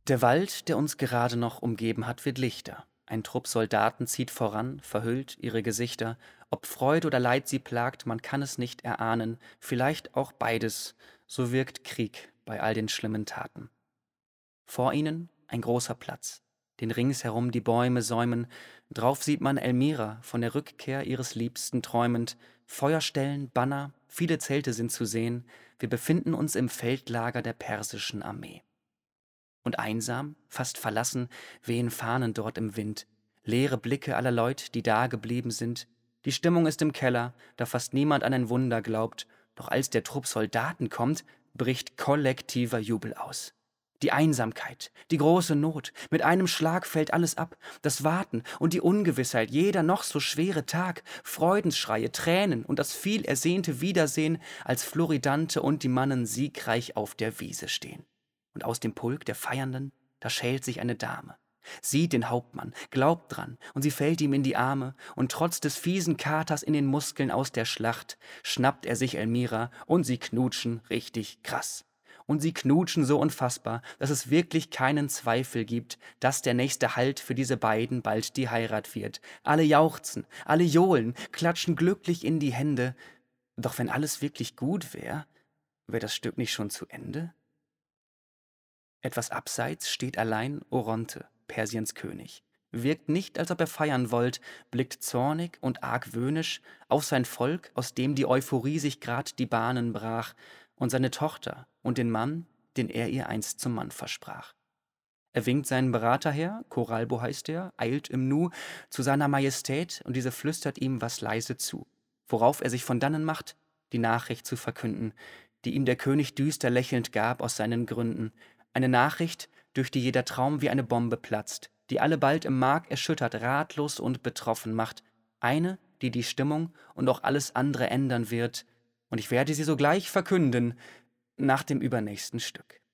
Der Wald, der uns gerade noch umgeben hat, wird lichter. Ein Trupp Soldaten zieht voran, verhüllt ihre Gesichter. Ob Freude oder Leid sie plagt, man kann es nicht erahnen. Vielleicht auch beides. So wirkt Krieg bei all den schlimmen Taten. Vor ihnen ein großer Platz, den ringsherum die Bäume säumen. Drauf sieht man Elmira, von der Rückkehr ihres Liebsten träumend. Feuerstellen, Banner, viele Zelte sind zu sehen. Wir befinden uns im Feldlager der persischen Armee. Und einsam, fast verlassen, wehen Fahnen dort im Wind. Leere Blicke aller Leut, die da geblieben sind. Die Stimmung ist im Keller, da fast niemand an ein Wunder glaubt. Doch als der Trupp Soldaten kommt, bricht kollektiver Jubel aus. Die Einsamkeit, die große Not, mit einem Schlag fällt alles ab. Das Warten und die Ungewissheit, jeder noch so schwere Tag, Freudenschreie, Tränen und das viel ersehnte Wiedersehen, als Floridante und die Mannen siegreich auf der Wiese stehen. Und aus dem Pulk der Feiernden, da schält sich eine Dame. Sieht den Hauptmann, glaubt dran, und sie fällt ihm in die Arme, und trotz des fiesen Katers in den Muskeln aus der Schlacht, schnappt er sich Elmira, und sie knutschen richtig krass. Und sie knutschen so unfassbar, dass es wirklich keinen Zweifel gibt, dass der nächste Halt für diese beiden bald die Heirat wird. Alle jauchzen, alle johlen, klatschen glücklich in die Hände. Doch wenn alles wirklich gut wäre, wäre das Stück nicht schon zu Ende? Etwas abseits steht allein Oronte, Persiens König. Wirkt nicht, als ob er feiern wollt, blickt zornig und argwöhnisch auf sein Volk, aus dem die Euphorie sich grad die Bahnen brach, und seine Tochter und den Mann, den er ihr einst zum Mann versprach. Er winkt seinen Berater her, Coralbo heißt er, eilt im Nu zu seiner Majestät, und diese flüstert ihm was leise zu, worauf er sich von dannen macht, die Nachricht zu verkünden, die ihm der König düster lächelnd gab aus seinen Gründen, eine Nachricht, durch die jeder Traum wie eine Bombe platzt, die alle bald im Mark erschüttert, ratlos und betroffen macht, eine, die die Stimmung und auch alles andere ändern wird, und ich werde sie sogleich verkünden, nach dem übernächsten Stück.